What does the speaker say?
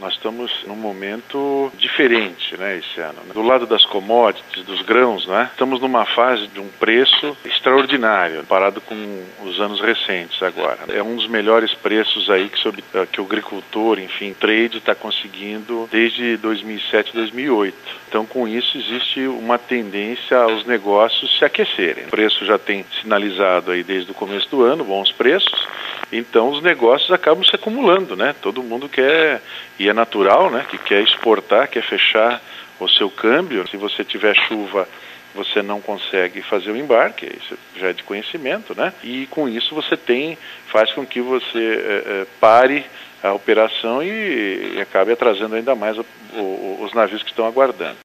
Nós estamos num momento diferente, esse ano. Do lado das commodities, dos grãos, estamos numa fase de um preço extraordinário, comparado com os anos recentes agora. É um dos melhores preços aí que o agricultor, trade está conseguindo desde 2007, 2008. Então, com isso, existe uma tendência aos negócios se aquecerem. O preço já tem sinalizado aí desde o começo do ano, bons preços. Então, os negócios acabam se acumulando, Todo mundo quer, e é natural, que quer exportar, quer fechar o seu câmbio. Se você tiver chuva, você não consegue fazer o embarque, isso já é de conhecimento, E com isso faz com que você pare a operação e acabe atrasando ainda mais os navios que estão aguardando.